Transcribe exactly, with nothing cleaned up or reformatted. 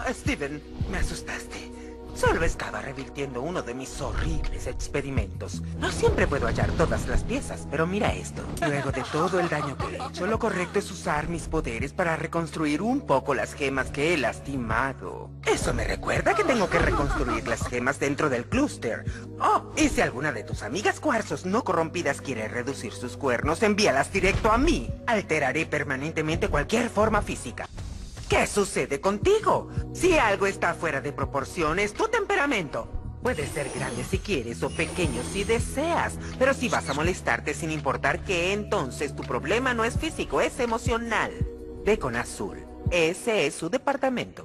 Steven, me asustaste. Solo estaba revirtiendo uno de mis horribles experimentos. No siempre puedo hallar todas las piezas, pero mira esto. Luego de todo el daño que he hecho, lo correcto es usar mis poderes para reconstruir un poco las gemas que he lastimado. Eso me recuerda que tengo que reconstruir las gemas dentro del clúster. Oh, y si alguna de tus amigas cuarzos no corrompidas quiere reducir sus cuernos, envíalas directo a mí. Alteraré permanentemente cualquier forma física. ¿Qué sucede contigo? Si algo está fuera de proporción, es tu temperamento. Puedes ser grande si quieres o pequeño si deseas, pero si vas a molestarte sin importar qué, entonces tu problema no es físico, es emocional. Ve con Azul. Ese es su departamento.